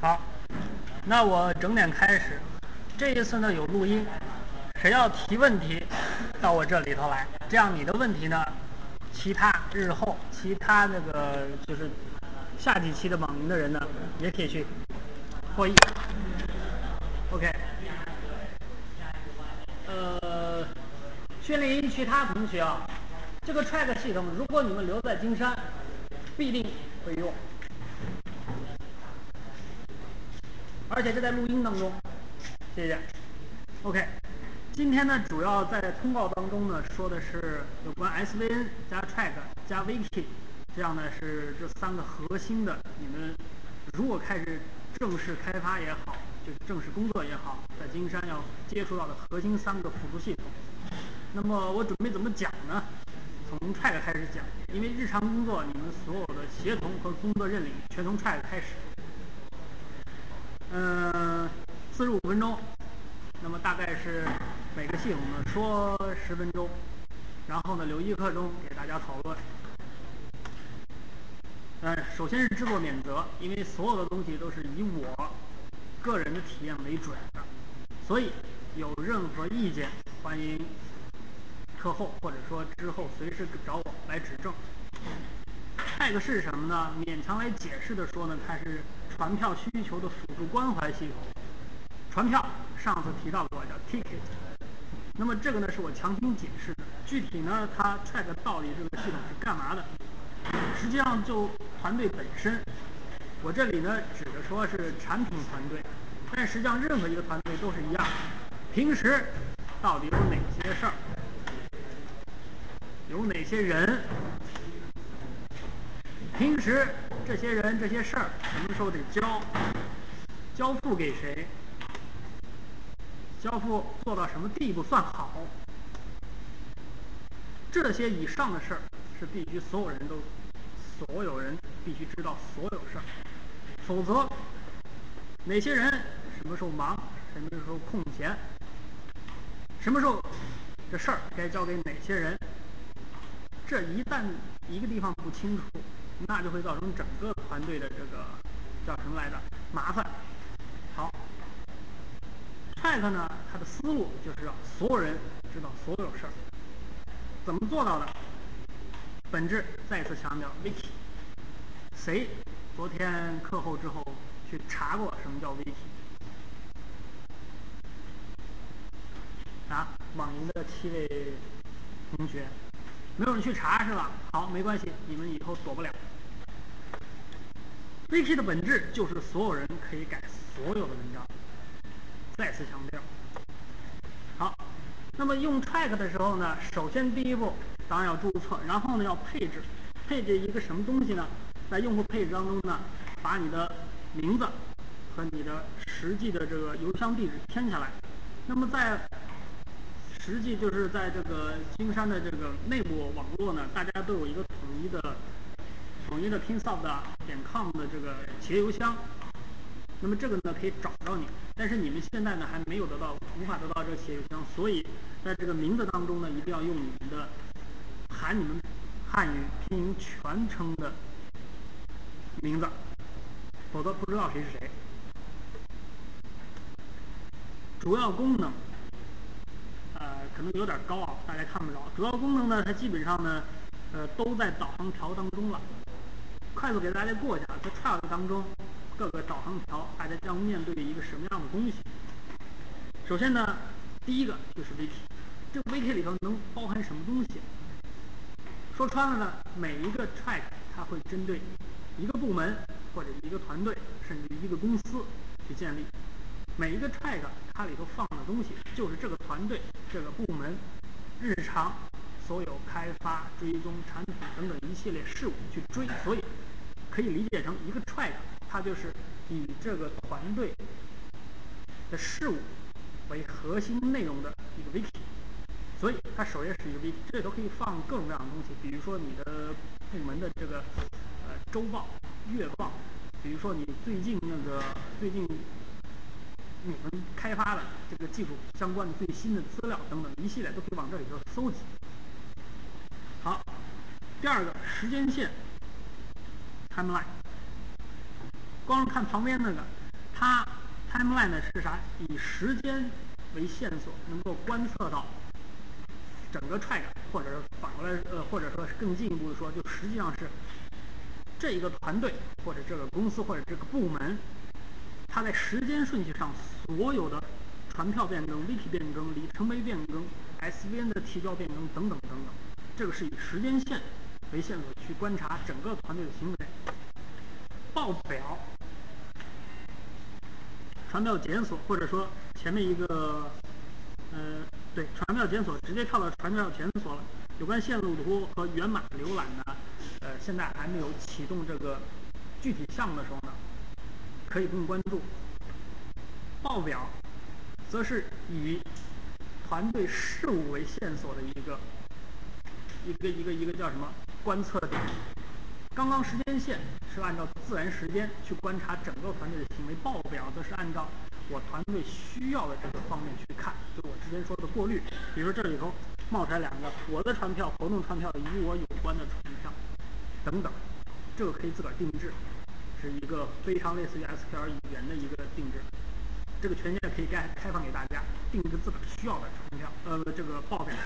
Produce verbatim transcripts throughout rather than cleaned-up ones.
好，那我整点开始。这一次呢有录音，谁要提问题到我这里头来，这样你的问题呢，其他日后其他那个就是下几期的网民的人呢，也可以去获益。OK， 呃，训练营其他同学啊，这个 track 系统，如果你们留在金山，必定会用。而且是在录音当中，谢谢。OK， 今天呢，主要在通告当中呢，说的是有关 S V N 加 Track 加 Wiki， 这样呢是这三个核心的，你们如果开始正式开发也好，就是正式工作也好，在金山要接触到的核心三个辅助系统。那么我准备怎么讲呢？从 Track 开始讲，因为日常工作你们所有的协同和工作认领全从 Track 开始。嗯，四十五分钟，那么大概是每个系统呢说十分钟，然后呢留一刻钟给大家讨论。嗯，首先是制作免责，因为所有的东西都是以我个人的体验为准的，所以有任何意见，欢迎课后或者说之后随时找我来指正。Tag 是什么呢？勉强来解释的说呢，它是传票需求的辅助关怀系统。传票上次提到过叫 ticket， 那么这个呢是我强行解释的。具体呢，它 Track 到底这个系统是干嘛的？实际上就团队本身，我这里呢指的说是产品团队，但实际上任何一个团队都是一样。平时到底有哪些事儿？有哪些人？平时这些人这些事儿什么时候得交？交付给谁？交付做到什么地步算好？这些以上的事儿是必须所有人都，所有人必须知道所有事儿，否则哪些人什么时候忙，什么时候空闲，什么时候这事儿该交给哪些人，这一旦一个地方不清楚，那就会造成整个团队的这个叫什么来着麻烦。好 ，Track 呢，它的思路就是让所有人知道所有事儿，怎么做到的？本质再次强调 Wiki， 谁昨天课后之后去查过什么叫 Wiki？ 啊，网银的七位同学，没有人去查是吧？好，没关系，你们以后躲不了。Wiki 的本质就是所有人可以改所有的文章。再次强调。好，那么用 Track 的时候呢，首先第一步当然要注册，然后呢要配置，配置一个什么东西呢？在用户配置当中呢，把你的名字和你的实际的这个邮箱地址填下来。那么在实际就是在这个金山的这个内部网络呢，大家都有一个统一的统一的 pinsoft 点 com 的这个企业邮箱。那么这个呢可以找到你，但是你们现在呢还没有得到，无法得到这个企业邮箱，所以在这个名字当中呢，一定要用你们的含你们汉语拼音全称的名字，否则不知道谁是谁。主要功能，呃，可能有点高啊，大家看不着。主要功能呢，它基本上呢，呃，都在导航条当中了。快速给大家过一下，在 Track 当中。各个导航条，大家将面对一个什么样的东西？首先呢，第一个就是 Wiki， 这个 Wiki 里头能包含什么东西？说穿了呢，每一个 Track 它会针对一个部门或者一个团队，甚至一个公司去建立。每一个 Track 它里头放的东西，就是这个团队、这个部门日常所有开发、追踪产品等等一系列事务去追，所以可以理解成一个 Track。它就是以这个团队的事务为核心内容的一个 Wiki， 所以它首页是一个 Wiki， 这里头可以放各种各样的东西，比如说你的部门的这个呃周报、月报，比如说你最近那个最近你们开发的这个技术相关的最新的资料等等一系列都可以往这里头搜集。好，第二个时间线 timeline。光是看旁边那个， 它 timeline 呢是啥？以时间为线索，能够观测到整个 track， 或者是反过来，呃，或者说是更进一步的说，就实际上是这一个团队或者这个公司或者这个部门，它在时间顺序上所有的传票变更、wiki 变更、里程碑变更、S V N 的提交变更等等等等，这个是以时间线为线索去观察整个团队的行为。报表、传票检索，或者说前面一个，呃，对，传票检索直接跳到传票检索了。有关线路图和源码浏览呢，呃，现在还没有启动这个具体项目的时候呢，可以不用关注。报表则是以团队事务为线索的一个一个一个一个叫什么观测点。刚刚时间线是按照自然时间去观察整个团队的行为，报表则是按照我团队需要的这个方面去看，就我之前说的过滤。比如这里头冒出来两个我的传票、活动传票与我有关的传票等等，这个可以自个儿定制，是一个非常类似于 S Q L 语言的一个定制。这个权限可以开开放给大家，定制自个儿需要的传票，呃，这个报表。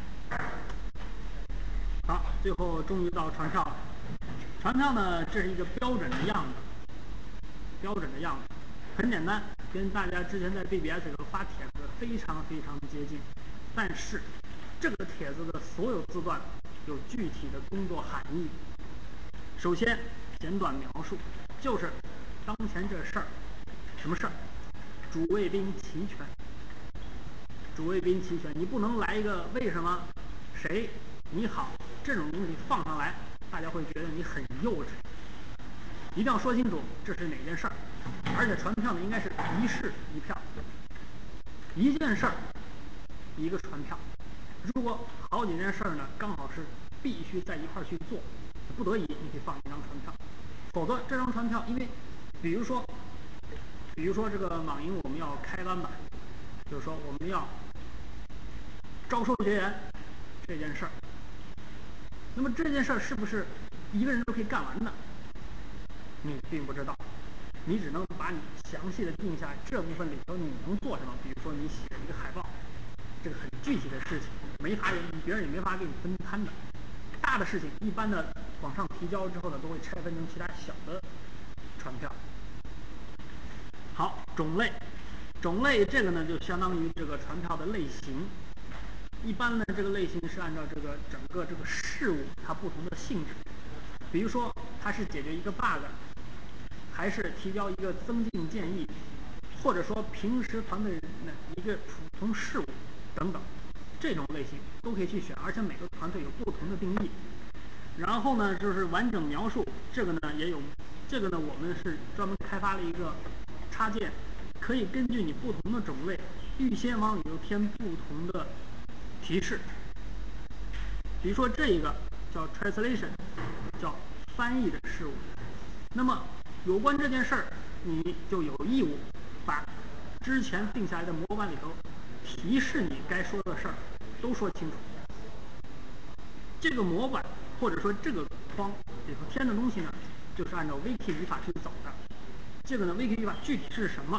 好，最后终于到传票了。传票呢，这是一个标准的样子，标准的样子，很简单，跟大家之前在 B B S 里头发帖子非常非常接近。但是，这个帖子的所有字段有具体的工作含义。首先，简短描述，就是当前这事儿，什么事儿？主谓宾齐全。主谓宾齐全，你不能来一个为什么、谁、你好这种东西放上来。大家会觉得你很幼稚，一定要说清楚这是哪件事儿，而且传票呢应该是一事一票，一件事儿一个传票。如果好几件事儿呢，刚好是必须在一块儿去做，不得已你可以放一张传票，否则这张传票，因为比如说，比如说这个网银我们要开班吧，就是说我们要招收学员这件事儿。那么这件事儿是不是一个人都可以干完的？你并不知道，你只能把你详细的定下来，这部分里头你能做什么。比如说你写一个海报，这个很具体的事情，没法人别人也没法给你分摊的。大的事情一般的往上提交之后呢，都会拆分成其他小的传票。好，种类，种类这个呢就相当于这个传票的类型。一般呢，这个类型是按照这个整个这个事物它不同的性质，比如说它是解决一个 bug， 还是提交一个增进建议，或者说平时团队的一个普通事务等等，这种类型都可以去选，而且每个团队有不同的定义。然后呢，就是完整描述，这个呢也有，这个呢我们是专门开发了一个插件，可以根据你不同的种类，预先往里头添不同的提示。比如说这一个叫 translation， 叫翻译的事物。那么有关这件事儿，你就有义务把之前定下来的模板里头提示你该说的事儿都说清楚。这个模板或者说这个框里头填的东西呢，就是按照 Wiki 语法去走的。这个呢 Wiki 语法具体是什么？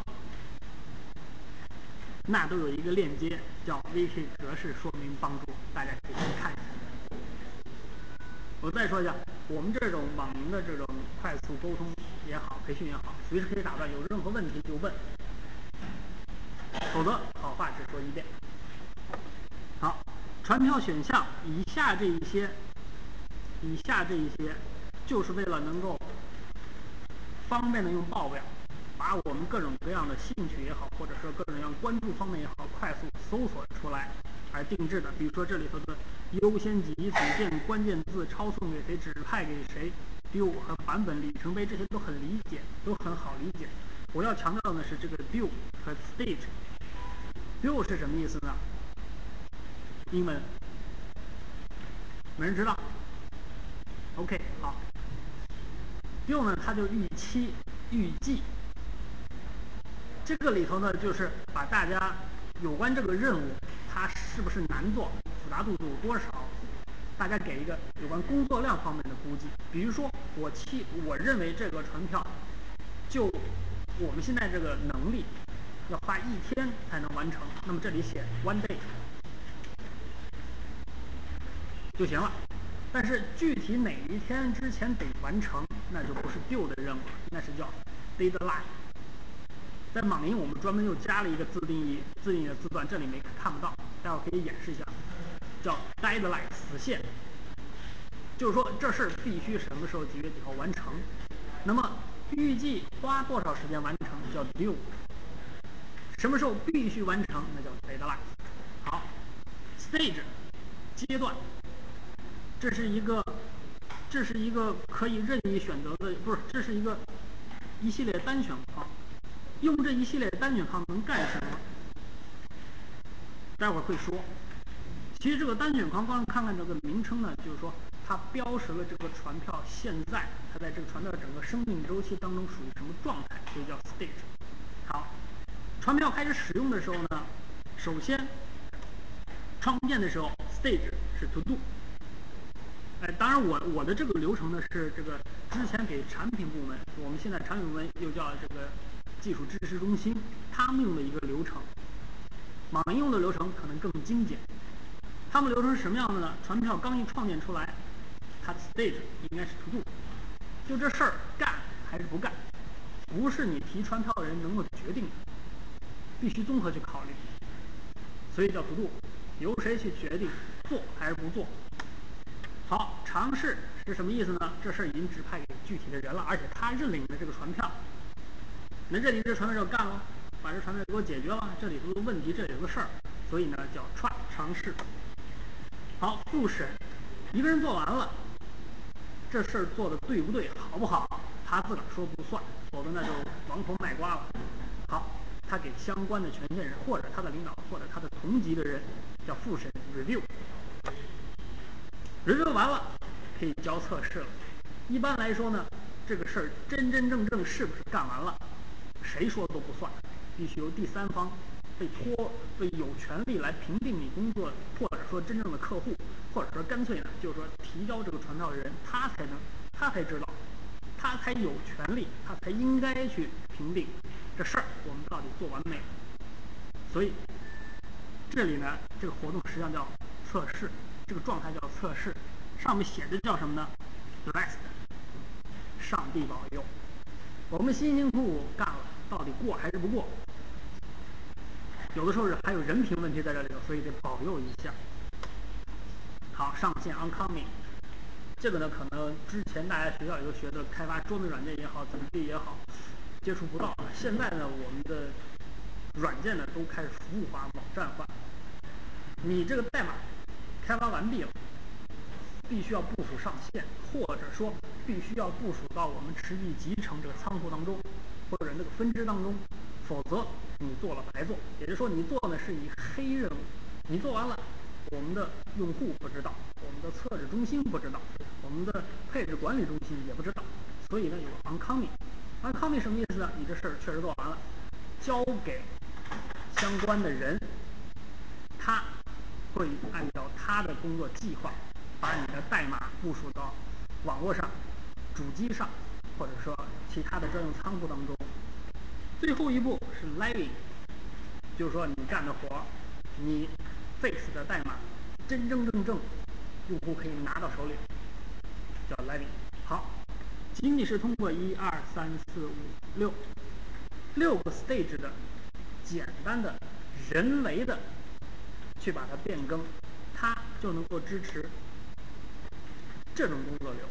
那都有一个链接叫 Wiki 格式说明帮助，大家可以去看一下。我再说一下，我们这种网银的这种快速沟通也好，培训也好，随时可以打断，有任何问题就问，否则好话只说一遍。好，传票选项以下这一些，以下这一些，就是为了能够方便的用报表，把我们各种各样的兴趣也好，或者说各种各样关注方面也好，快速搜索出来而定制的。比如说这里头的优先级、组件、关键字、抄送给谁、指派给谁、view 和版本、里程碑，这些都很理解，都很好理解。我要强调的是这个 view 和 stage。view 是什么意思呢？英文没人知道 ？OK， 好。view 呢，它就预期、预计。这个里头呢，就是把大家有关这个任务，它是不是难做、复杂度有多少，大家给一个有关工作量方面的估计。比如说，我期我认为这个传票就我们现在这个能力要花一天才能完成，那么这里写 one day 就行了。但是具体哪一天之前得完成，那就不是 due 的任务了，那是叫 deadline。在莽音我们专门又加了一个自定义自定义的字段，这里没看不到，待会儿可以演示一下，叫 deadline 死线，就是说这事儿必须什么时候几月几号完成。那么预计花多少时间完成叫 due， 什么时候必须完成那叫 deadline。好 ，stage 阶段，这是一个这是一个可以任意选择的，不是，这是一个一系列单选框。用这一系列单选框能干什么？待会儿会说。其实这个单选框，光看看这个名称呢，就是说它标识了这个传票现在它在这个传票整个生命周期当中属于什么状态，所以叫 stage。好，传票开始使用的时候呢，首先创建的时候 stage 是 to do。哎，当然我我的这个流程呢是这个之前给产品部门，我们现在产品部门又叫这个技术支持中心，他们用的一个流程。莽音用的流程可能更精简。他们流程是什么样的呢？传票刚一创建出来，它的 stage 应该是 to do， 就这事儿干还是不干，不是你提传票的人能够决定的，必须综合去考虑，所以叫 to do， 由谁去决定做还是不做。好，尝试是什么意思呢？这事儿已经指派给具体的人了，而且他认领了这个传票，那这里这传票就干了，把这传票给我解决了，这里头的问题，这里有个事儿，所以呢叫 try 尝试。好，复审，一个人做完了，这事儿做的对不对，好不好，他自个儿说不算，否则那就王婆卖瓜了。好，他给相关的权限人，或者他的领导，或者他的同级的人，叫复审 review。review 完了，可以交测试了。一般来说呢，这个事儿真真正正是不是干完了，谁说都不算，必须由第三方被托被有权利来评定你工作，或者说真正的客户，或者说干脆呢，就是说提交这个传票的人，他才能他才知道，他才有权利，他才应该去评定这事儿我们到底做完没有。所以这里呢，这个活动实际上叫测试，这个状态叫测试，上面写的叫什么呢 ？Blessed， 上帝保佑。我们辛辛苦苦干了，到底过还是不过？有的时候还有人品问题在这里头，所以得保佑一下。好，上线 oncoming， 这个呢，可能之前大家学校里头学的开发桌面软件也好，怎么地也好，接触不到了。现在呢，我们的软件呢都开始服务化、网站化。你这个代码开发完毕了，必须要部署上线，或者说必须要部署到我们实际集成这个仓库当中，或者那个分支当中，否则你做了白做。也就是说，你做呢是以黑任务，你做完了，我们的用户不知道，我们的测试中心不知道，我们的配置管理中心也不知道，所以呢有个 oncoming。oncoming 什么意思呢？你这事儿确实做完了，交给相关的人，他会按照他的工作计划，把你的代码部署到网络上、主机上，或者说其他的专用仓库当中。最后一步是 living， 就是说你干的活，你 fix 的代码，真真正正用户可以拿到手里，叫 living。好，仅仅是通过一二三四五六六个 stage 的简单的人为的去把它变更，它就能够支持这种工作流。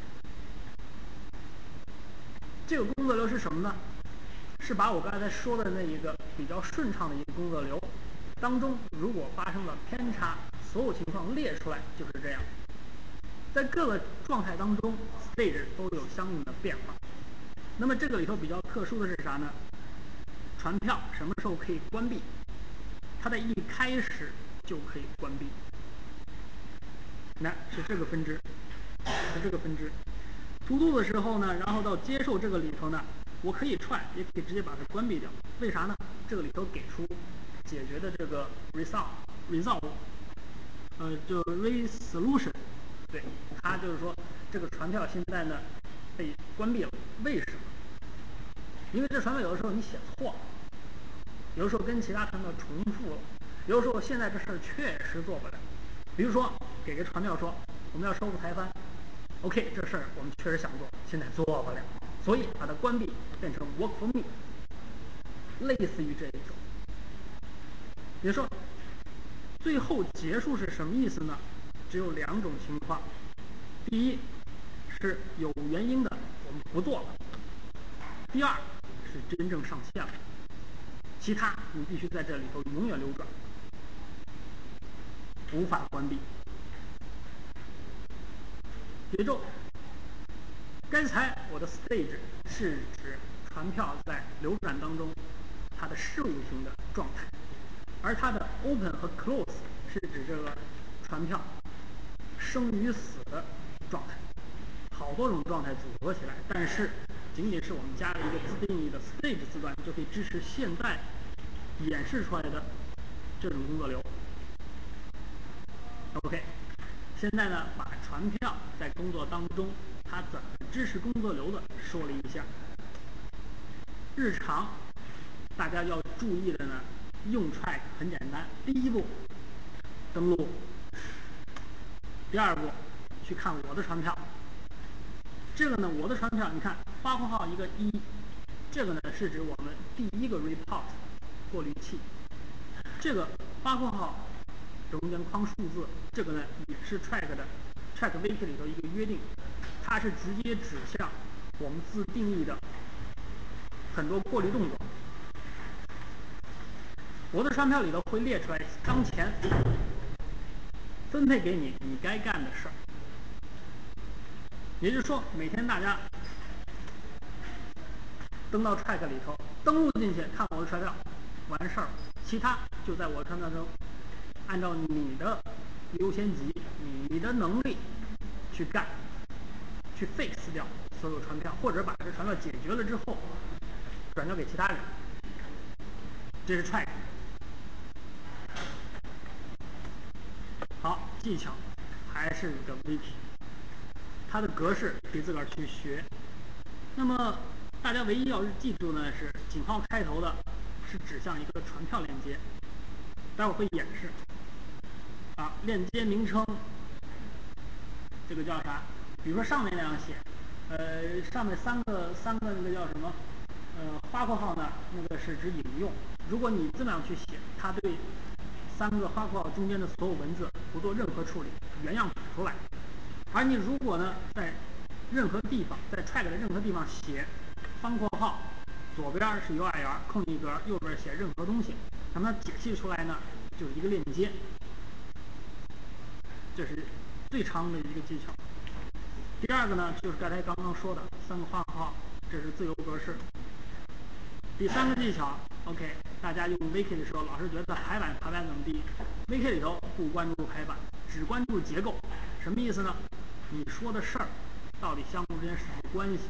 这个工作流是什么呢？是把我刚才说的那一个比较顺畅的一个工作流当中，如果发生了偏差，所有情况列出来就是这样。在各个状态当中 ，stage 都有相应的变化。那么这个里头比较特殊的是啥呢？传票什么时候可以关闭？它在一开始就可以关闭。那是这个分支，是这个分支。to do 的时候呢，然后到接受这个里头呢，我可以串，也可以直接把它关闭掉。为啥呢？这个里头给出解决的这个 resolve resolve， 呃，就 resolution， 对，它就是说这个传票现在呢被关闭了，为什么？ 因为这传票有的时候你写错了，有的时候跟其他传票重复了，有的时候现在这事儿确实做不了。比如说给个传票说我们要收复台湾 ，OK， 这事儿我们确实想做，现在做不了，所以把它关闭，变成 work for me， 类似于这一种。也就是说，最后结束是什么意思呢？只有两种情况：第一是有原因的，我们不做了；第二是真正上线了。其他你必须在这里头永远流转，无法关闭。也就刚才我的 stage 是指传票在流转当中它的事务性的状态，而它的 open 和 close 是指这个传票生与死的状态，好多种状态组合起来，但是仅仅是我们加了一个自定义的 stage 字段，就可以支持现在演示出来的这种工作流。OK， 现在呢，把传票在工作当中它怎么支持工作流的说了一下。日常大家要注意的呢，用 track 很简单，第一步登录，第二步去看我的传票。这个呢，我的传票，你看发货号一个一，这个呢是指我们第一个 report 过滤器。这个发货号中间框数字，这个呢也是 track 的 track wiki 里头一个约定，它是直接指向我们自定义的很多过滤动作。我的传票里头会列出来当前分配给你你该干的事儿。也就是说，每天大家登到 track 里头，登录进去看我的传票，完事儿，其他就在我传票中按照你的优先级、你的能力去干，去 fix 掉所有传票，或者把这传票解决了之后转交给其他人。这是 track。好，技巧还是一个 wiki， 它的格式可以自个儿去学。那么大家唯一要记住呢，是井号开头的是指向一个传票链接，待会儿会演示。啊，链接名称，这个叫啥？比如说上面那样写，呃，上面三个三个那个叫什么？呃，花括号呢，那个是指引用。如果你这么样去写，它对三个花括号中间的所有文字不做任何处理，原样吐出来。而你如果呢，在任何地方，在 track 的任何地方写方括号，左边是 U R L 空一格，右边写任何东西，那么它解析出来呢，就是一个链接。这是最常用的一个技巧。第二个呢，就是刚才刚刚说的三个花括号，这是自由格式。第三个技巧 ，OK， 大家用 wiki 的时候，老是觉得排版排版怎么地 ，wiki 里头不关注排版，只关注结构。什么意思呢？你说的事儿到底相互之间是什么关系？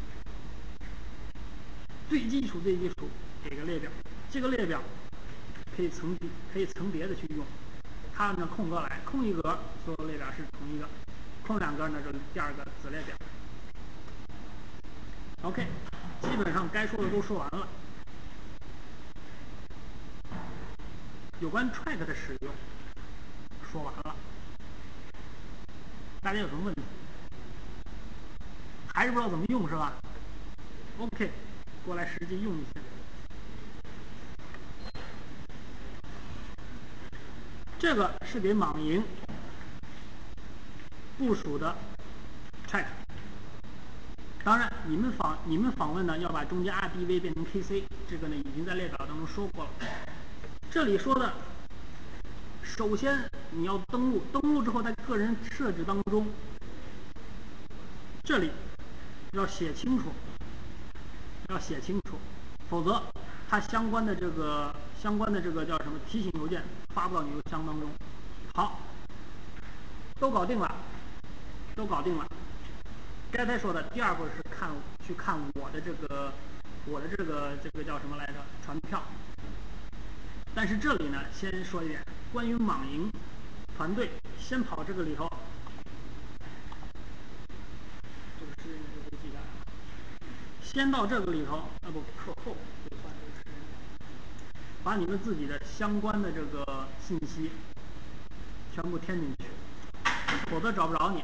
最基础最基础，给个列表，这个列表可以层可以层叠的去用。它按照空格来，空一格所有列表是同一个，空两格呢就是第二个子列表。OK， 基本上该说的都说完了。有关 track 的使用说完了，大家有什么问题？还是不知道怎么用是吧 ？OK， 过来实际用一下。这个是给网银部署的 track。当然，你们访你们访问呢，要把中间 R D V 变成 K C， 这个呢已经在列表当中说过了。这里说的，首先你要登录，登录之后在个人设置当中，这里要写清楚，要写清楚，否则它相关的这个相关的这个叫什么提醒邮件发不到你邮箱当中。好，都搞定了，都搞定了。刚才说的第二步是看去看我的这个我的这个这个叫什么来着传票。但是这里呢，先说一点关于网银团队，先跑这个里头，这个是这个记下来了。 先到这个里头，啊不，课后就算这个时间，把你们自己的相关的这个信息全部填进去，否则找不着你。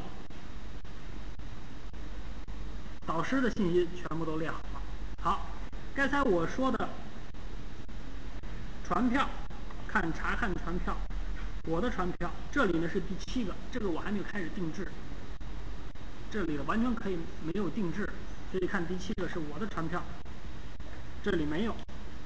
导师的信息全部都列好了。好，刚才我说的传票，看查看传票，我的传票，这里呢是第七个，这个我还没有开始定制，这里完全可以没有定制，所以看第七个是我的传票，这里没有。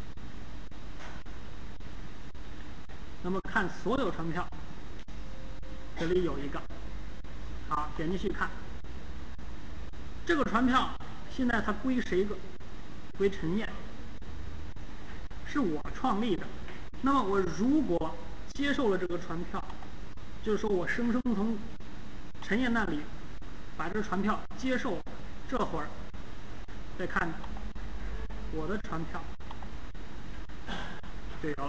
那么看所有传票，这里有一个，好，点进去看。这个传票现在它归谁个？归陈燕，是我创立的。那么我如果接受了这个传票，就是说我生生从陈燕那里把这个传票接受，这会儿再看我的传票就有了。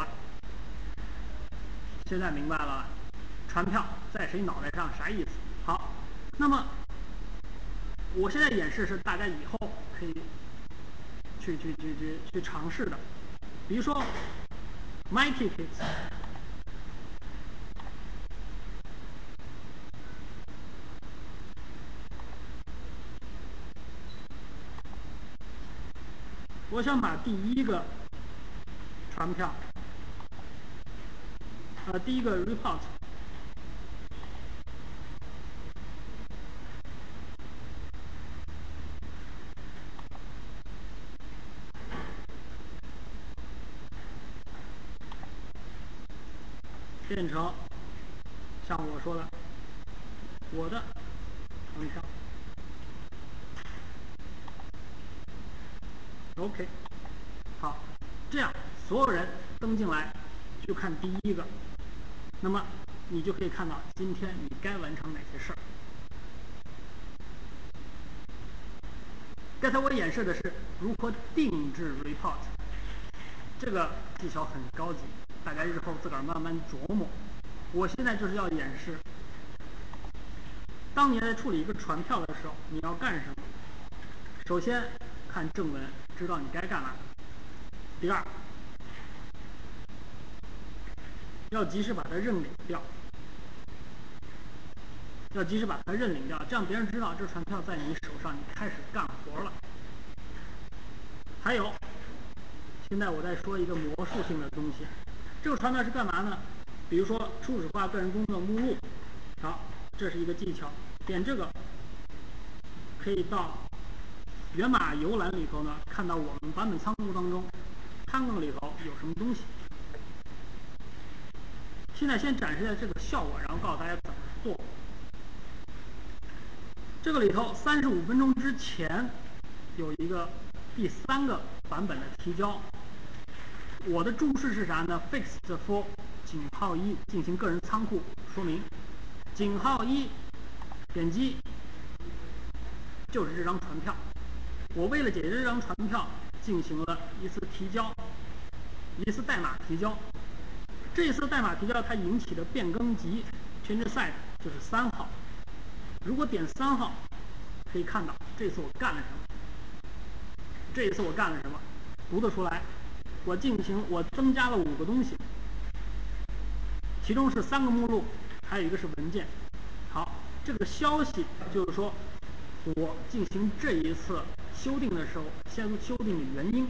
现在明白了，传票在谁脑袋上啥意思？好，那么我现在演示是大家以后可以去去去去去尝试的，比如说 My Tickets， 我想把第一个传票，呃，第一个 report 变成像我说的我的传票 ，OK， 好，这样所有人登进来就看第一个，那么你就可以看到今天你该完成哪些事儿。刚才我演示的是如何定制 report， 这个技巧很高级，大家日后自个儿慢慢琢磨。我现在就是要演示，当你在处理一个传票的时候，你要干什么？首先看正文，知道你该干嘛。第二，要及时把它认领掉，要及时把它认领掉，这样别人知道这传票在你手上，你开始干活了。还有，现在我再说一个魔术性的东西，这个传票是干嘛呢？比如说初始化个人工作目录，好，这是一个技巧，点这个可以到源码游览里头呢，看到我们版本仓库当中看过里头有什么东西。现在先展示一下这个效果，然后告诉大家怎么做。这个里头三十五分钟之前有一个第三个版本的提交，我的注释是啥呢 ？Fixed for 井号一进行个人仓库说明，井号一点击就是这张传票。我为了解决这张传票，进行了一次提交，一次代码提交。这一次代码提交它引起的变更级 change set 就是三号。如果点三号，可以看到这次我干了什么。这一次我干了什么？读得出来。我进行我增加了五个东西，其中是三个目录，还有一个是文件。好，这个消息就是说，我进行这一次修订的时候，先修订的原因，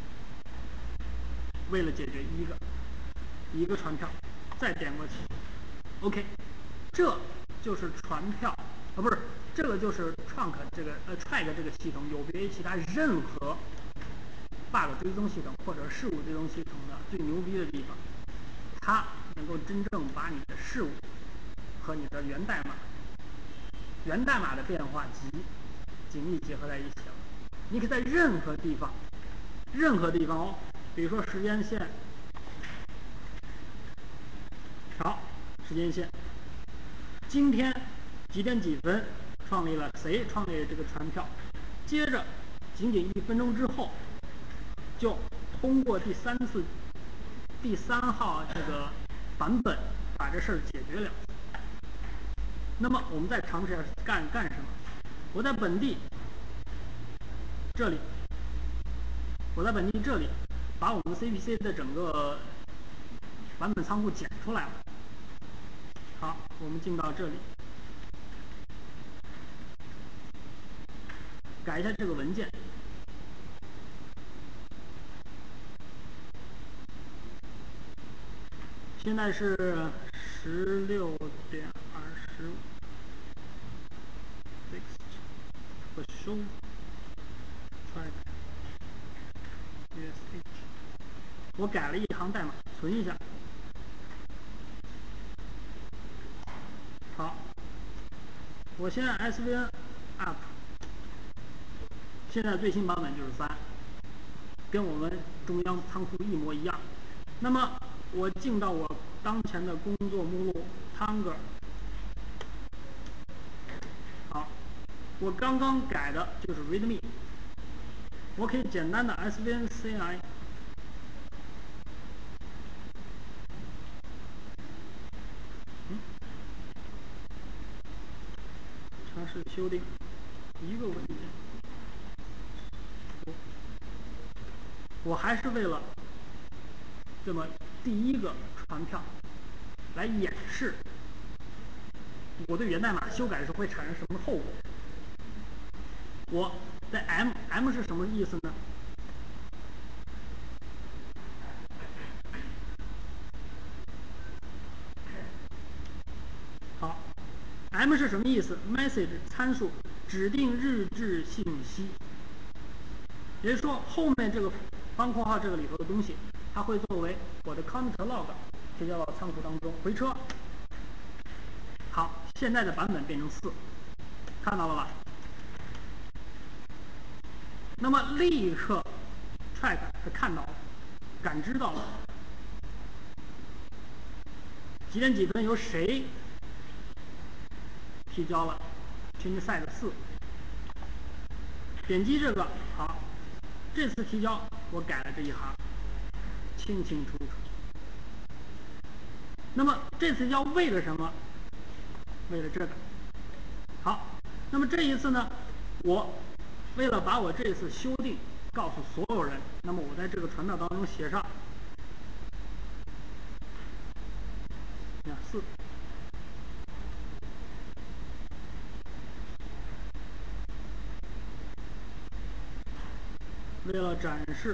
为了解决一个一个传票，再点过去 ，OK， 这就是传票啊，不是这个就是 trunk 这个呃 track 这个系统有别于其他任何 bug 追踪系统或者事务追踪系统的最牛逼的地方，它能够真正把你的事物和你的源代码、源代码的变化集紧密结合在一起了。你可以在任何地方，任何地方哦，比如说时间线，好，时间线，今天几点几分创立了谁创立了这个传票，接着仅仅一分钟之后，就通过第三次第三号这个版本把这事儿解决了。那么我们再尝试一下干干什么？我在本地这里我在本地这里把我们 C P C 的整个版本仓库剪出来了。好，我们进到这里，改一下这个文件。现在是十六点二十五 ，next 和 show track U S H， 我改了一行代码，存一下。好，我现在 S V N up， 现在最新版本就是三，跟我们中央仓库一模一样。那么我进到我当前的工作目录 Tanger， 好，我刚刚改的就是 README， 我可以简单的 S V N C I， 嗯，尝试修订一个文件，我还是为了这么第一个传票来演示我对源代码修改的时候会产生什么后果。我在 M M 是什么意思呢？好 ，M 是什么意思 ？Message 参数指定日志信息，也就是说后面这个方括号这个里头的东西，它会作为我的 count log 提交到仓库当中回车。好，现在的版本变成四，看到了吧？那么立刻 track 是看到了，感知到了几点几分由谁提交了 change size 四，点击这个，好，这次提交我改了这一行，清清楚楚。那么这次提交为了什么？为了这个。好，那么这一次呢，我为了把我这次修订告诉所有人，那么我在这个传票当中写上四，为了展示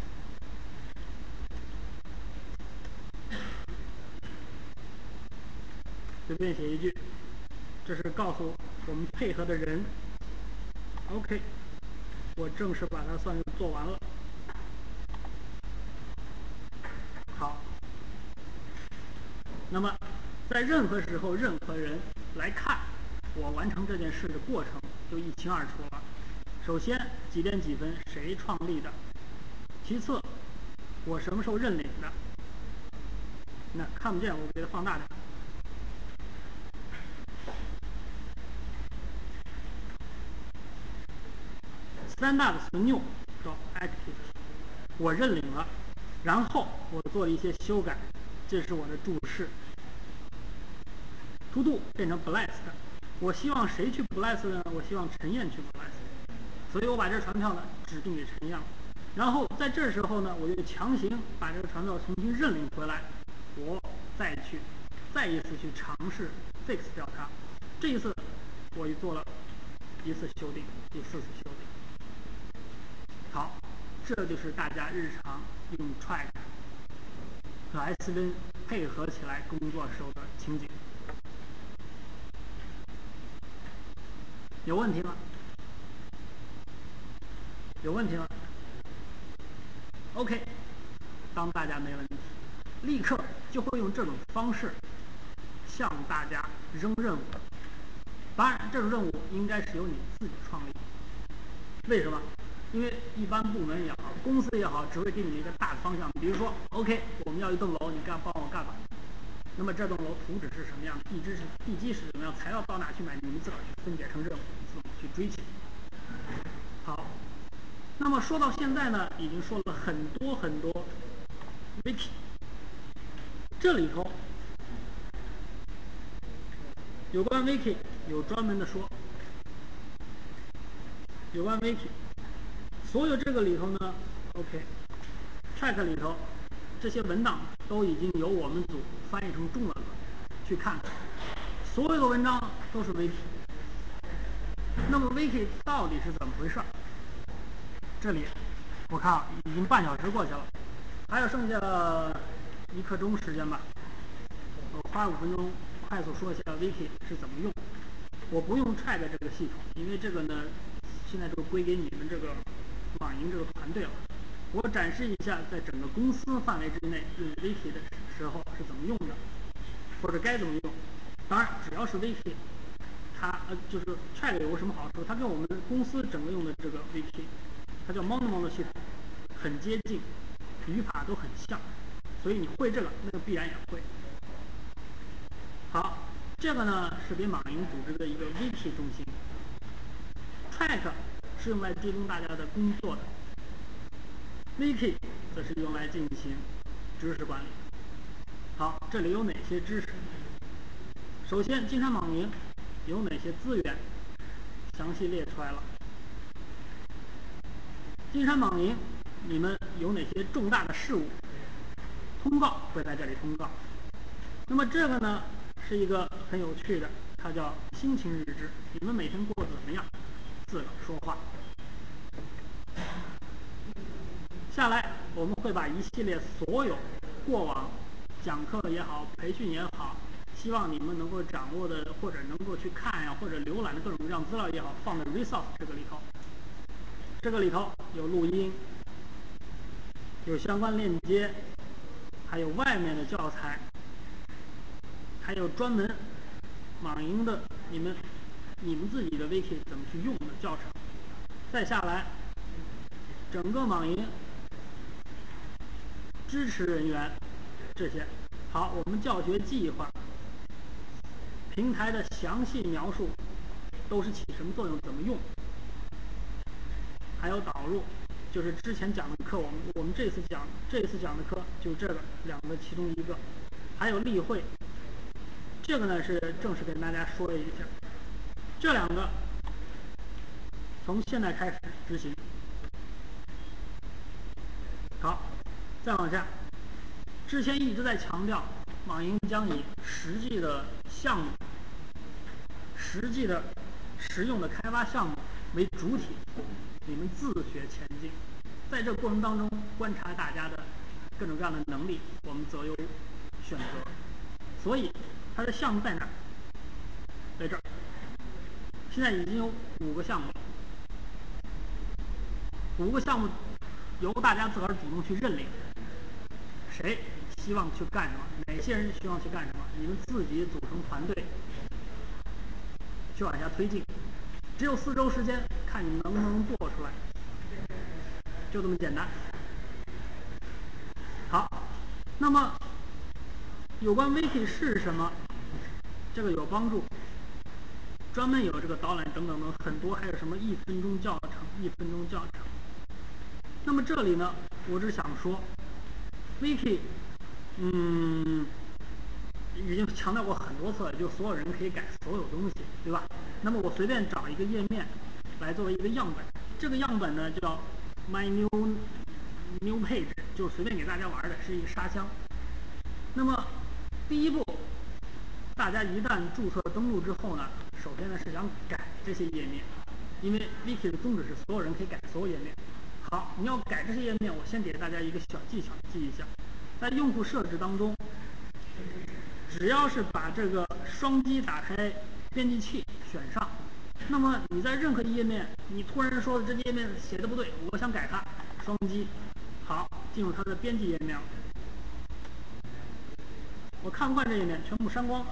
随便写一句，这是告诉我们配合的人 OK， 我正式把它算是做完了。好，那么在任何时候任何人来看我完成这件事的过程就一清二楚了。首先几点几分谁创立的，其次我什么时候认领的，那看不见我给它放大点。三大的存用叫 activity， 我认领了，然后我做了一些修改，这是我的注释。to do 变成 blessed， 我希望谁去 blessed 呢？我希望陈燕去 blessed， 所以我把这传票呢指定给陈燕了。然后在这时候呢，我就强行把这个传票重新认领回来，我再去再一次去尝试 fix 掉它。这一次我又做了一次修订，第四次修订。好，这就是大家日常用 track 和 S V N 配合起来工作时候的情景。有问题吗？有问题吗 ？OK， 当大家没问题，立刻就会用这种方式向大家扔任务。当然，这种任务应该是由你自己创立。为什么？因为一般部门也好，公司也好，只会给你一个大的方向，比如说 OK， 我们要一栋楼，你干帮我干吧。那么这栋楼图纸是什么样的，地基是地基是什么样，材料到哪去买，你们自个儿去分解成任务，自己去追求。好，那么说到现在呢，已经说了很多很多 wiki， 这里头有关 wiki 有专门的说，有关 wiki。所有这个里头呢， OK，track 里头这些文档都已经由我们组翻译成中文了，去看看，所有的文章都是 wiki。那么 wiki 到底是怎么回事？这里我看啊，已经半小时过去了，还有剩下一刻钟时间吧。我花五分钟快速说一下 wiki 是怎么用。我不用 track 这个系统，因为这个呢，现在就归给你们这个网银这个团队了。我展示一下，在整个公司范围之内用 wiki 的时候是怎么用的，或者该怎么用。当然，只要是 wiki， 它呃就是 track 有个什么好处？它跟我们公司整个用的这个 wiki， 它叫 Monomo 的系统，很接近，语法都很像，所以你会这个，那个必然也会。好，这个呢是给马云组织的一个 wiki 中心 ，track 是用来追踪大家的工作的 ，wiki 则是用来进行知识管理。好，这里有哪些知识？首先，金山网银有哪些资源，详细列出来了。金山网银，你们有哪些重大的事务？通告会在这里通告。那么这个呢，是一个很有趣的，它叫心情日志。你们每天过得怎么样？自个儿说话。下来，我们会把一系列所有过往讲课也好、培训也好，希望你们能够掌握的，或者能够去看呀、啊，或者浏览的各种各样资料也好，放在 resource 这个里头。这个里头有录音，有相关链接，还有外面的教材，还有专门网银的你们你们自己的 wiki 怎么去用的教程。再下来，整个网银支持人员这些。好，我们教学计划平台的详细描述都是起什么作用，怎么用，还有导入，就是之前讲的课，我们我们这次讲这次讲的课就是这个两个其中一个，还有例会，这个呢是正式跟大家说了一下，这两个从现在开始执行。好，再往下，之前一直在强调，网银将以实际的项目、实际的实用的开发项目为主体，你们自学前进。在这个过程当中，观察大家的各种各样的能力，我们择优选择。所以，它的项目在哪儿？在这儿。现在已经有五个项目了，五个项目由大家自个儿主动去认领。谁希望去干什么？哪些人希望去干什么？你们自己组成团队，去往下推进。只有四周时间，看你们能不能做出来，就这么简单。好，那么有关 wiki 是什么？这个有帮助，专门有这个导览等等等很多，还有什么一分钟教程、一分钟教程。那么这里呢，我只想说 ，wiki， 嗯，已经强调过很多次了，就所有人可以改所有东西，对吧？那么我随便找一个页面来作为一个样本，这个样本呢叫 my new new page， 就是随便给大家玩的，是一个沙箱。那么第一步，大家一旦注册登录之后呢，首先呢是想改这些页面，因为 wiki 的宗旨是所有人可以改所有页面。好，你要改这些页面，我先给大家一个小技巧记一下，在用户设置当中，只要是把这个双击打开编辑器选上，那么你在任何页面，你突然说的这页面写的不对，我想改它，双击，好，进入它的编辑页面了。我看不惯这页面，全部删光，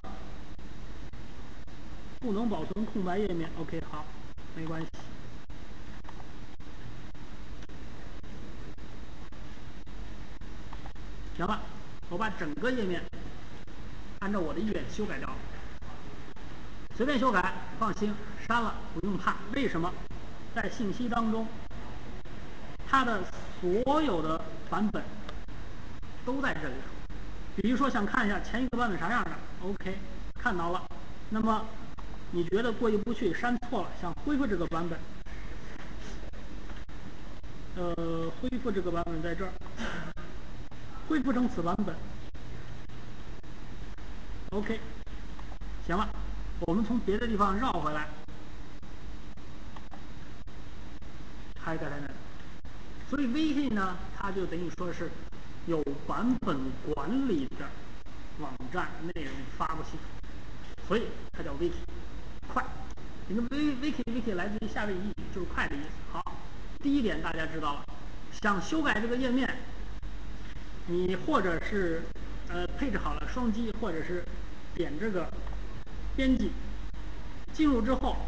不能保存空白页面。OK， 好，没关系。行了，我把整个页面按照我的意愿修改掉了，随便修改，放心，删了不用怕。为什么？在信息当中，它的所有的版本都在这里头。比如说想看一下前一个版本啥样的 ，OK， 看到了。那么你觉得过意不去，删错了，想恢复这个版本， 呃，恢复这个版本在这儿，恢复成此版本。OK， 行了，我们从别的地方绕回来，还在那。所以 V K 呢，它就等于说是有版本管理的网站内容发布系统，所以它叫 V K， 快。这个 V V K V K 来自于夏威夷，就是快的意思。好，第一点大家知道了，想修改这个页面，你或者是呃配置好了双击，或者是点这个编辑，进入之后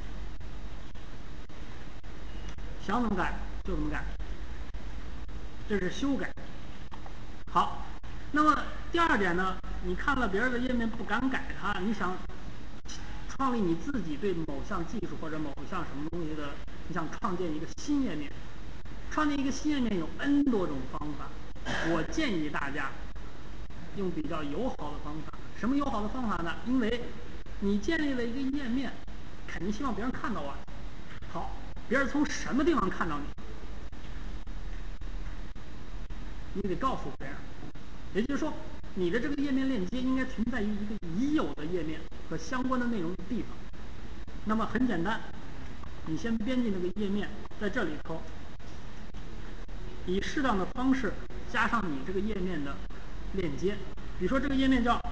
想怎么改就怎么改，这是修改。好，那么第二点呢，你看了别人的页面不敢改它，你想创立你自己对某项技术或者某项什么东西的，你想创建一个新页面，创建一个新页面有 N 多种方法，我建议大家用比较友好的方法。什么友好的方法呢？因为你建立了一个页面，肯定希望别人看到啊。好，别人从什么地方看到你？你得告诉别人，也就是说，你的这个页面链接应该存在于一个已有的页面和相关的内容的地方。那么很简单，你先编辑那个页面，在这里头，以适当的方式加上你这个页面的链接。比如说这个页面叫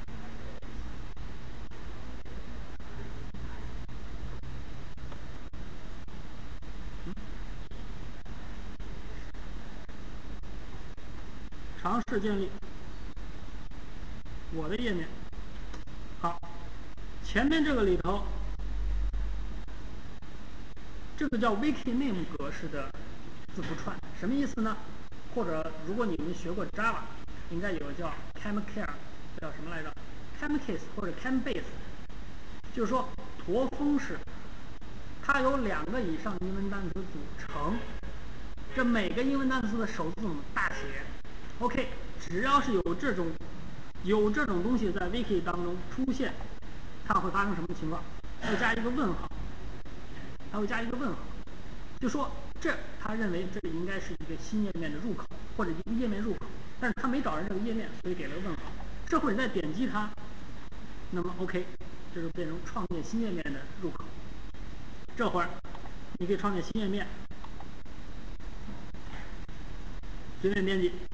尝试建立我的页面。好，前面这个里头，这个叫 Wikyname 格式的字符串，什么意思呢？或者如果你们学过 Java， 应该有个叫 Camcare， 叫什么来着 ？Camcase 或者 Cambase， 就是说驼峰式，它由两个以上英文单词组成，这每个英文单词的首字母大写。OK， 只要是有这种有这种东西在 Wiki 当中出现，它会发生什么情况？它会加一个问号，它会加一个问号，就说这他认为这应该是一个新页面的入口或者一个页面入口，但是他没找人这个页面，所以给了个问号。这会儿你再点击它，那么 OK， 这就变成创建新页面的入口。这会儿你可以创建新页面，随便编辑。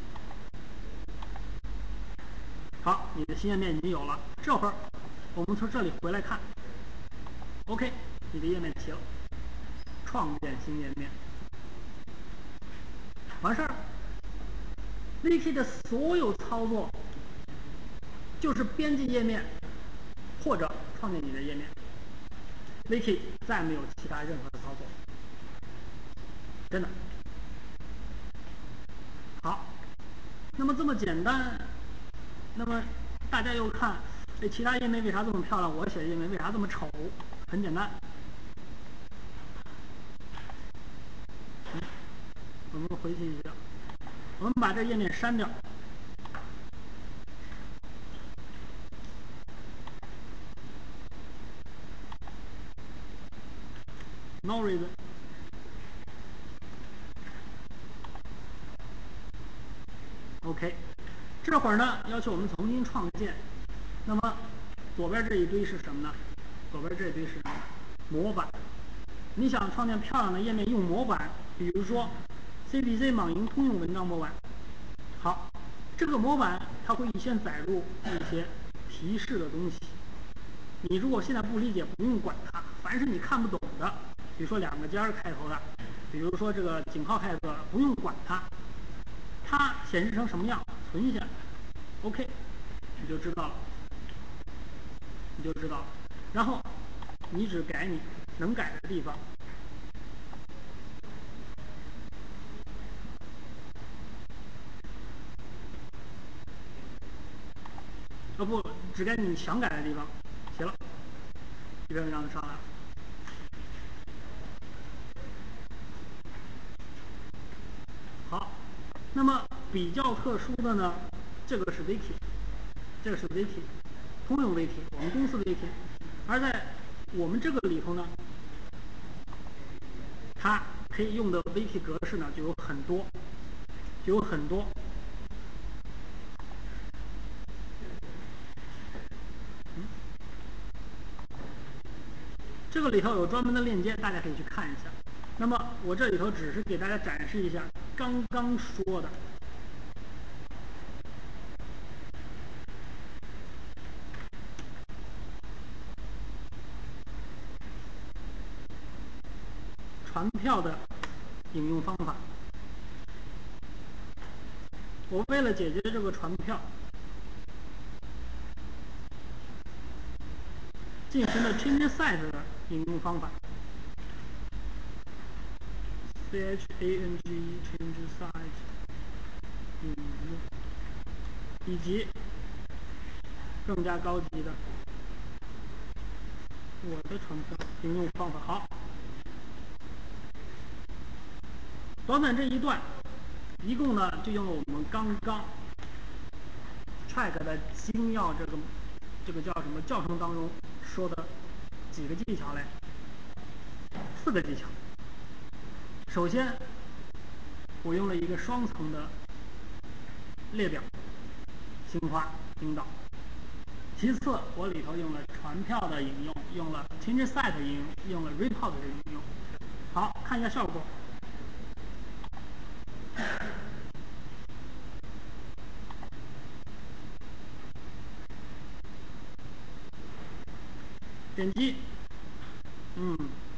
好，你的新页面已经有了。这会儿我们从这里回来看 ，OK， 你的页面齐了，创建新页面，完事儿。Wiki 的所有操作就是编辑页面或者创建你的页面 ，Wiki 再没有其他任何的操作，真的。好，那么这么简单，那么大家又看，这其他页面为啥这么漂亮？我写的页面为啥这么丑？很简单，嗯、我们回去一下，我们把这页面删掉。No reason。OK， 这会儿呢，要求我们重新创建。那么左边这一堆是什么呢？左边这一堆是什么？模板。你想创建漂亮的页面，用模板，比如说 C B C 网银通用文章模板。好，这个模板它会先载入一些提示的东西。你如果现在不理解，不用管它。凡是你看不懂的，比如说两个尖儿开头的，比如说这个井号开头的，不用管它。它显示成什么样，存下来 ，OK， 你就知道了，你就知道了。然后你只改你能改的地方。哦不，只改你想改的地方，行了，这篇文章就上来了。好，那么比较特殊的呢，这个是 Wiki， 这个是 Wiki， 通用 Wiki， 我们公司 Wiki， 而在我们这个里头呢，它可以用的 V P 格式呢就有很多，就有很多。嗯，这个里头有专门的链接，大家可以去看一下。那么我这里头只是给大家展示一下刚刚说的传票的引用方法。我为了解决这个传票，进行了 change size 的引用方法 ，c h a n g e change size 引用，以及更加高级的我的传票引用方法。好，短短这一段，一共呢就用了我们刚刚 track 的精要这个这个叫什么教程当中说的几个技巧嘞？四个技巧。首先，我用了一个双层的列表，新花引导。其次，我里头用了传票的引用，用了 change set 的引用，用了 report 的引用。好，看一下效果。点击，嗯，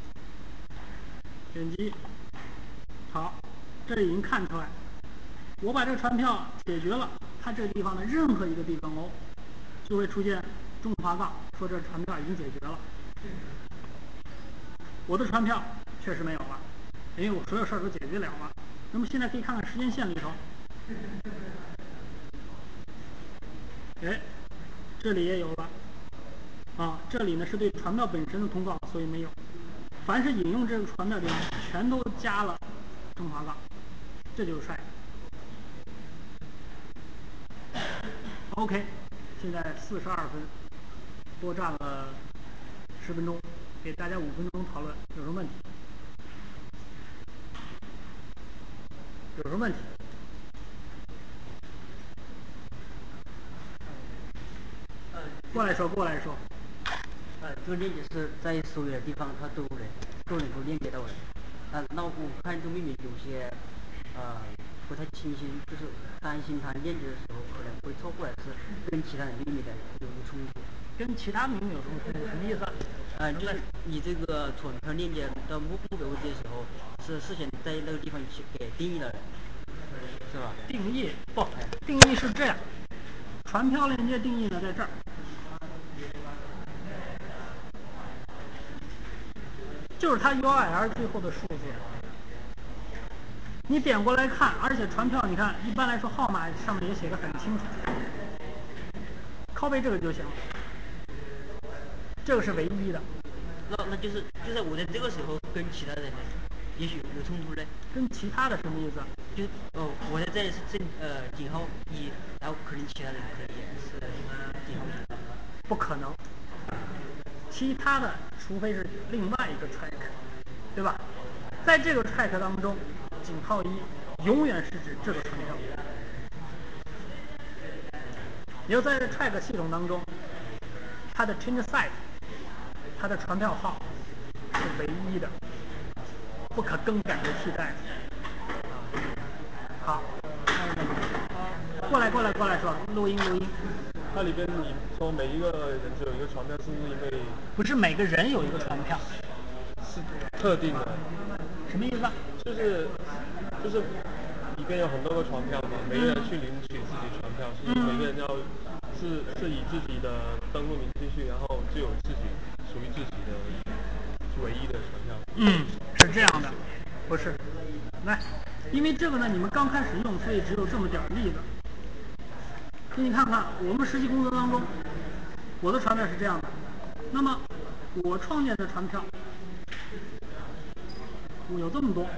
点击，好，这里已经看出来，我把这个传票解决了，它这个地方的任何一个地方哦，就会出现中华杠，说这传票已经解决了。我的传票确实没有了，因为我所有事儿都解决了了。那么现在可以看看时间线里头，哎，这里也有了。啊，这里呢是对传票本身的通报，所以没有。凡是引用这个传票的地方，全都加了中华杠，这就是帅。OK， 现在四十二分，多占了十分钟，给大家五分钟讨论，有什么问题？有什么问题？过来说，过来说。 呃，这个链接是在所有的地方它都能都能够链接到的。啊，那我看这个命名有些呃不太清晰，就是担心它链接的时候可能会错，或者是跟其他的命名的有有冲突。 跟其他命名有冲突？什么意思？ 呃，就是你这个传票链接到目目标位置的时候，是事先在那个地方去给定义了的，是吧？ 定义不，定义是这样，传票链接定义呢在这儿。就是它 U R L 最后的数字，你点过来看，而且传票你看，一般来说号码上面也写的很清楚，copy 这个就行了，这个是唯一的。 那那就是就是我在这个时候跟其他人呢，也许有冲突呢。 跟其他的什么意思？ 就哦，我在这里是正呃井号一，然后可能其他人可能也是井号一。 不可能，其他的除非是另外一个 track， 对吧？在这个 track 当中，井号一永远是指这个传票。也就在这 track 系统当中，它的 change size， 它的传票号是唯一的，不可更改的替代。好，过来过来过来说，录音录音。 它里边你说每一个人只有一个传票，是不是因为不是每个人有一个传票， 是特定的？ 什么意思啊？ 就是就是里边有很多个传票嘛，每个人去领取自己传票，是每个人要是是以自己的登录名进去，然后就有自己属于自己的唯一的传票。 嗯，是这样的，不是。来，因为这个呢，你们刚开始用，所以只有这么点例子。给你看看，我们实际工作当中，我的传票是这样的。那么，我创建的传票有这么多，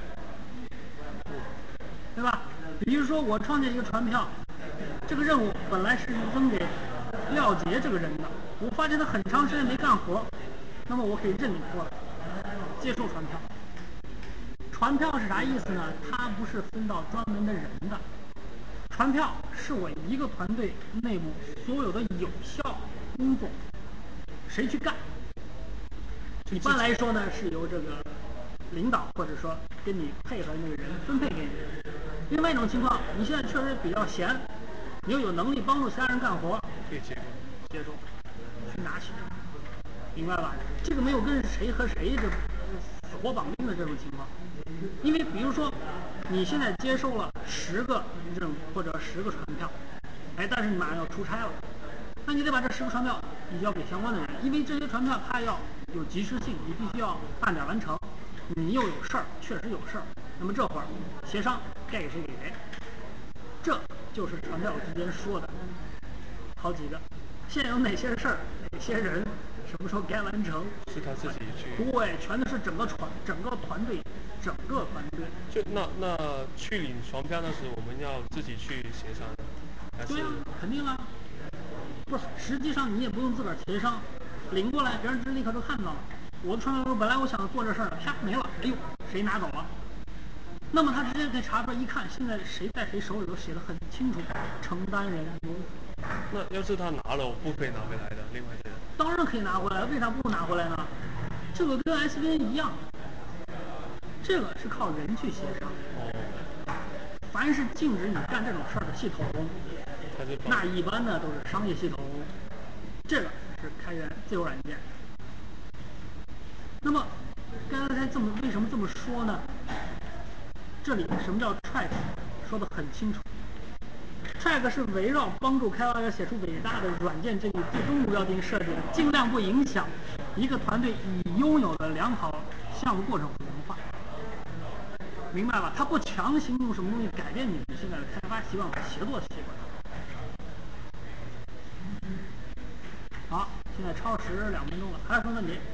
对吧？比如说，我创建一个传票，这个任务本来是扔给廖杰这个人的，我发现他很长时间没干活，那么我可以认领过来，接受传票。 传票是啥意思呢？它不是分到专门的人的，传票是我一个团队内部所有的有效工作，谁去干？一般来说呢，是由这个领导或者说跟你配合那个人分配给你。另外一种情况，你现在确实比较闲，你又有能力帮助其他人干活， 可以接过。 接住，去拿起，明白吧？这个没有跟谁和谁这死活绑定的这种情况，因为比如说你现在接收了十个任务或者十个传票，哎，但是你马上要出差了，那你得把这十个传票移交给相关的人，因为这些传票它要有及时性，你必须要按点完成。你又有事儿，确实有事儿，那么这会儿协商该给谁给谁，这就是传票之间说的好几个。现在有哪些事儿，哪些人，什么时候该完成， 是他自己去。 对，全都是整个团、整个团队、整个团队。 就那那去领传票那时，我们要自己去协商，还是？ 对呀、肯定啊。不是，实际上你也不用自个儿协商，领过来，别人立刻就看到了。我的传票本来我想做这事儿，啪没了，哎呦，谁拿走了？那么他直接可以查出来，一看现在谁在谁手里都写的很清楚，承担人有。 那要是他拿了，我不可以拿回来的。另外一个， 当然可以拿回来，为啥不拿回来呢？这个跟 S B N 一样，这个是靠人去协商。 哦， 凡是禁止你干这种事儿的系统， 他是那一般呢都是商业系统，这个是开源自由软件。那么刚才这么为什么这么说呢？这里什么叫 track 说得很清楚。track 是围绕帮助开发者写出伟大的软件这一最终目标进行设计的，尽量不影响一个团队已拥有的良好项目过程和文化，明白吧？它不强行用什么东西改变你们现在的开发习惯和协作习惯。好，现在超时两分钟了，还有什么问题？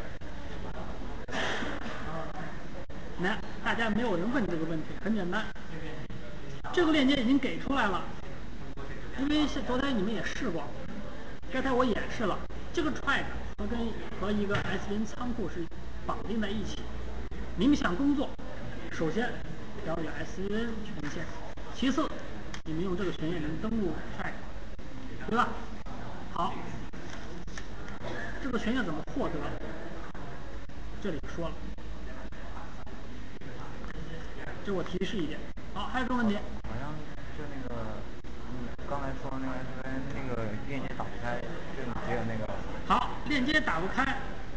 啊，来，大家没有人问这个问题，很简单，这个链接已经给出来了。因为昨天你们也试过，刚才我演示了，这个 track 和跟和一个 S B N 仓库是绑定在一起。你们想工作，首先要有 S B N 权限，其次你们用这个权限能登录 track， 对吧？好，这个权限怎么获得？这里说了，这我提示一点。好，还有什么问题？ 好像就那个，嗯，刚才说那个 S B N 那个链接打不开，就只有那个。 好，链接打不开，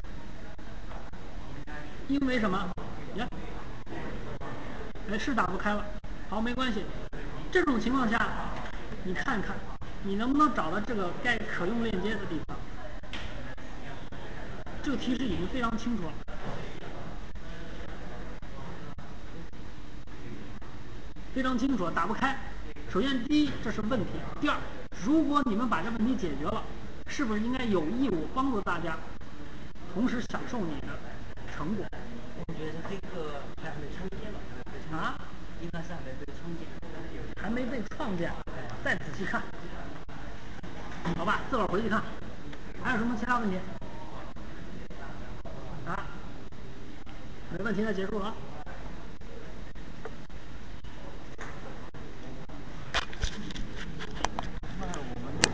因为什么？呀，哎，是打不开了。好，没关系。这种情况下，你看看，你能不能找到这个该可用链接的地方？这个提示已经非常清楚了。非常清楚，打不开。首先，第一，这是问题；第二，如果你们把这问题解决了，是不是应该有义务帮助大家，同时享受你的成果？ 我觉得这个还没创建吧？ 啊？ 应该是还没被创建。 还没被创建，再仔细看，好吧？自个儿回去看。还有什么其他问题？啊？没问题，那结束了。